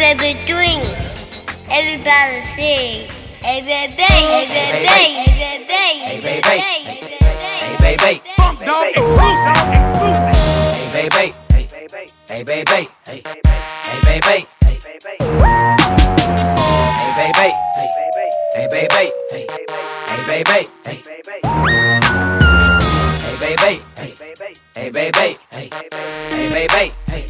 baby doing? Everybody sing. Hey baby, hey baby, hey baby, hey baby, hey baby, hey baby, Funk Dog exclusive. hey baby, hey baby, hey baby, hey baby, hey baby, hey baby, hey baby, hey baby, hey baby, hey baby,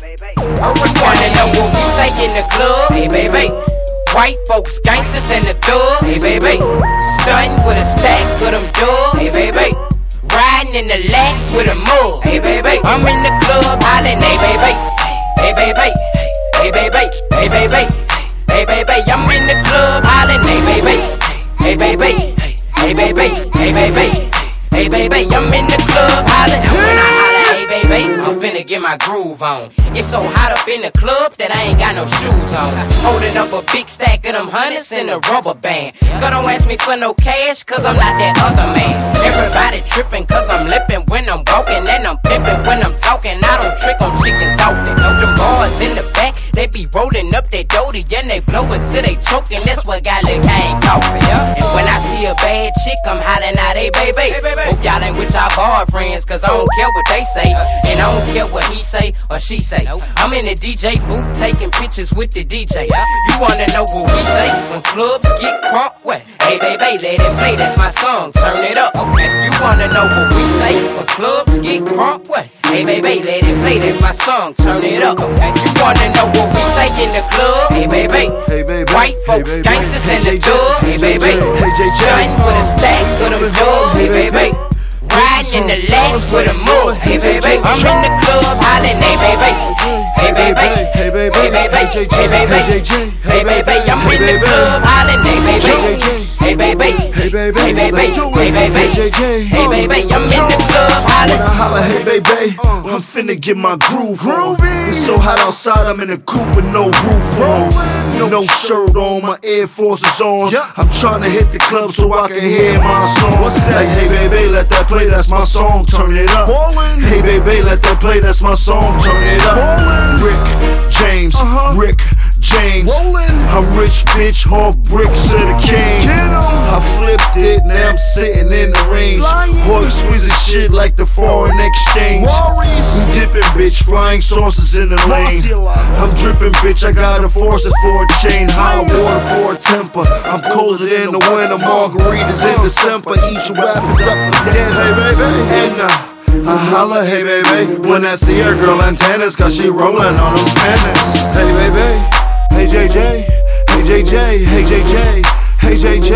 I wanna know what we say in the club, hey baby. White folks, gangsters, and the thugs, hey baby. Stuntin' with a stack of them dubs, hey baby. Riding in the lack with a mug, hey baby. I'm in the club hollering, hey baby, hey baby, hey baby, hey baby, hey baby. I'm in the club hollering, hey baby, hey baby, hey baby, hey baby, hey baby. I'm in the club hollering, and when I holler, hey baby, I'm finna get my groove on. It's so hot up in the club that I ain't got no shoes on. Holding up a big stack of them hundreds in a rubber band. Cause don't ask me for no cash, cause I'm not that other man. Everybody tripping cause I'm lippin' when I'm walking, and I'm pimpin' when I'm talking. I don't trick on chickens often. Them boys in the back, they be rolling up their doty and they blow until they choking. That's what got Lil Kane coughing. And when I see a bad chick, I'm hollering out, hey baby. Hope y'all ain't with y'all boyfriends, cause I don't care what they say, and I don't care what he say or she say. I'm in the DJ booth taking pictures with the DJ. You wanna know what we say when clubs get crunk? What? Hey baby, let it play, that's my song, turn it up. Okay. You wanna know what we say when clubs get crunk? What? Hey baby, let it play, that's my song, turn it up. Okay. You wanna know what we say in the club? Hey baby, white folks, gangsters, and the thugs. Hey baby, stuntin' with a stack of them dubs. Hey baby. Riding in the lanes with a move, hey baby. I'm in the club hollering, hey baby, hey baby, hey baby, hey baby, hey baby, hey baby. I'm in the club hollering, hey baby, hey baby, hey baby, hey baby, hey baby, hey baby. I'm in the club hollering. When I holler, hey baby, I'm finna get my groove on. It's so hot outside, I'm in a coupe with no roof on, no shirt on, my Air Forces on. I'm tryna hit the club so I can hear my song. Like, hey baby, let that play, that's my song, turn it up. Hey baby, let that play, that's my song, turn it up. Rick James, Rick James. I'm rich, bitch, half bricks to the king. I flipped it, now I'm sitting in the range. Boy, squeezing shit like the foreign exchange. I'm dipping, bitch, flying saucers in the lane. I'm dripping, bitch, I got a faucet for a chain. Hot water for a temper. I'm colder than the winter, margaritas in December. Each rappers up to dead, hey baby. And I holla, hey baby, when I see a girl antennas, cause she rollin' on them Spanish. Hey baby, hey JJ, hey JJ, hey JJ, hey JJ.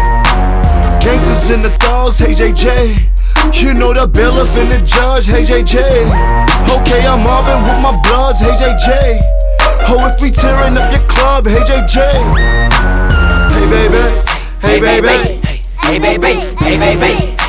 Gangsters and the thugs, hey JJ. You know the bailiff and the judge, hey JJ. Okay, I'm Marvin with my bloods, hey JJ. Oh, if we tearing up your club, hey JJ. Hey baby, hey baby, hey baby, hey baby.